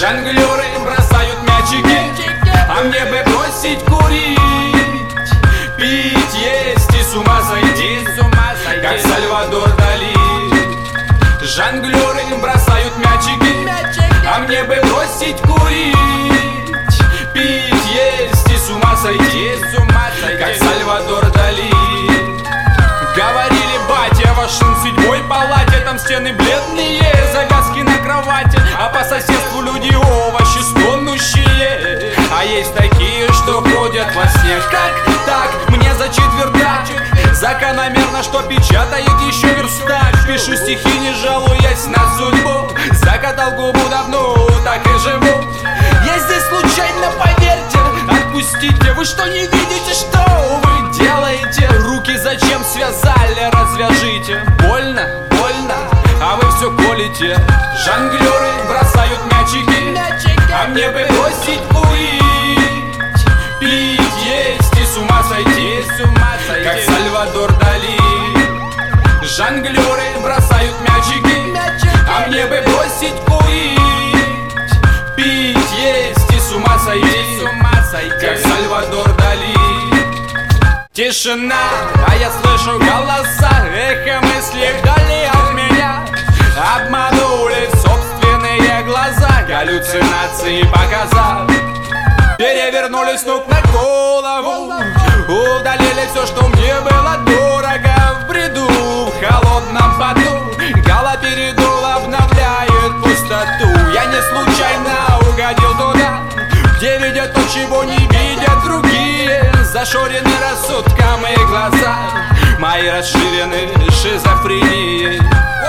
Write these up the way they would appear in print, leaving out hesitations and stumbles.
Жонглеры бросают мячики, а мне бы бросить курить, пить, есть и с ума сойти, как Сальвадор Дали. Жонглеры бросают мячики, а мне бы бросить курить, пить, есть и с ума сойти, как Сальвадор Дали. Говорили, батя, вашим в 7-й палате, там стены бледные, завязки на кровати, а по соседству люди овощи стонущие. А есть такие, что ходят во сне. Как так? Мне за четвертак закономерно, что печатает еще верстак. Пишу стихи, не жалуясь на судьбу, закатал губу давно, так и живу. Я здесь случайно, поверьте, отпустите. Вы что, не видите, что вы делаете? Руки зачем связали, развяжите. Больно, больно, а вы все колите. Жонглеры бросают мячики, а мне бы бросить курить, пить, есть и с ума сойти, как Сальвадор Дали. Жонглеры бросают мячики, а мне бы бросить курить, пить, есть и с ума сойти, как Сальвадор Дали. Тишина, а я слышу голоса, эхо мысли вдали от меня. Обманули собственные глаза, галлюцинации показав. Перевернули с ног на голову, удалили все, что мне было дорого. В бреду, в холодном поту, галоперидол обновляет пустоту. Я не случайно угодил туда, где видят то, чего не видят другие. Зашорены рассудком и глаза мои расширены шизофренией.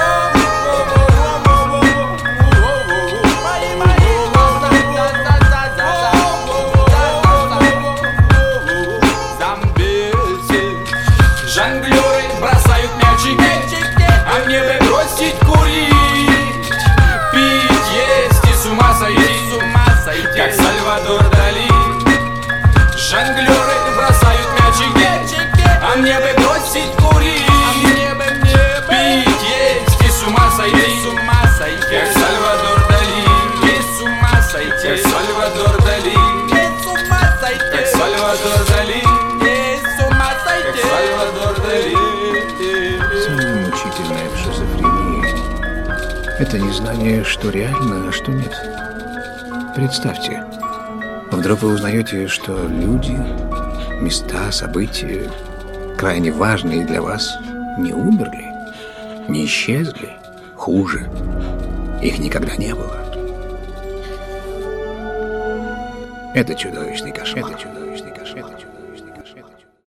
Жонглеры бросают мячики, а мне бы бросить курить, пить, есть и с ума сойти, как Сальвадор Дали. Жонглеры бросают мячики, а мне бы бросить курить, пить, есть и с ума сойти, как Сальвадор Дали. Как Сальвадор Дали, как Сальвадор Дали, как Сальвадор Дали. Самое мучительное в шизофрении — это незнание, что реально, а что нет. Представьте, вдруг вы узнаете, что люди, места, события, крайне важные для вас, не умерли, не исчезли, хуже, их никогда не было. Это чудовищный кошмар.